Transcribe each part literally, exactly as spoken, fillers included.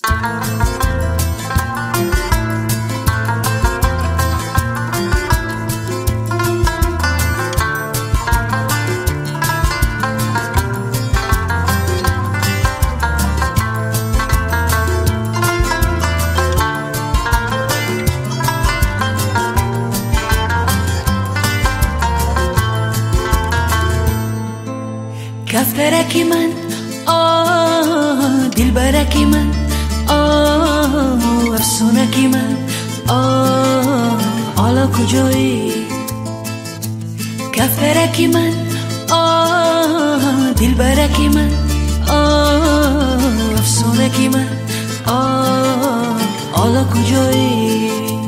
کفترکی من آه دلبرکی من آه افسونکی من آه حالا کجایی؟ کفترکی من آه دلبرکی من آه افسونکی من آه حالا کجایی؟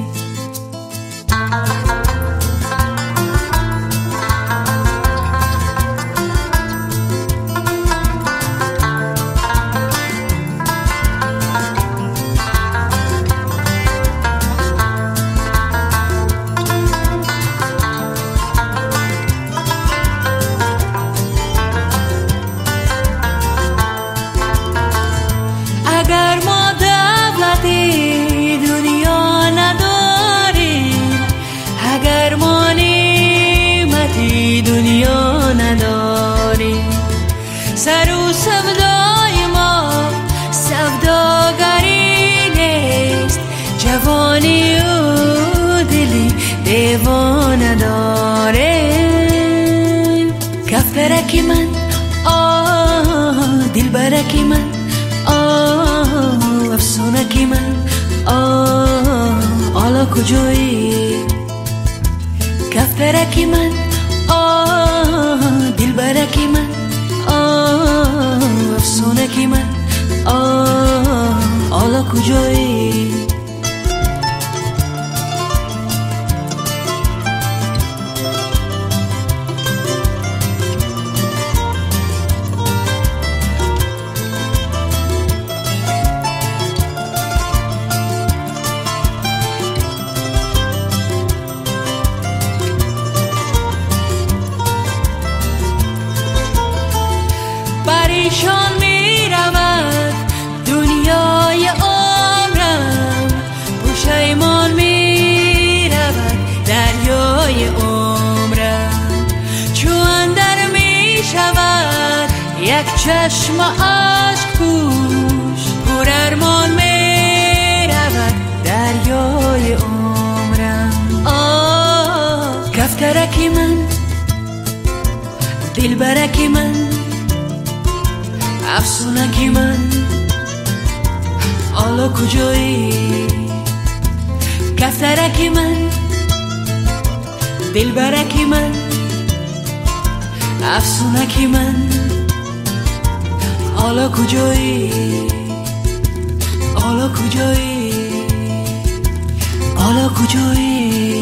اگر ما دولتی دنیا نداریم، اگر ما نعمتی دنیا نداریم، سر و سودای ما سوداگری نیست، جوانی و دلی دیوانه داره. کفترکی من آه دلبرکی من آه افسونکی من آه حالا کجایی؟ کفترکی من آه دلبرکی من آه افسونکی من آه حالا کجایی؟ پریشان می رود دنیای عمرم، پشیمان می رود دریای عمرم، چو اندر می شود یک چشم عشق پوش، پر ارمان می رود دریای عمرم. آه کفترکی من دلبرکی من افسونکی من حالا کجایی؟ کفترکی من دلبرکی من افسونکی من حالا کجایی؟ حالا کجایی؟ حالا کجایی؟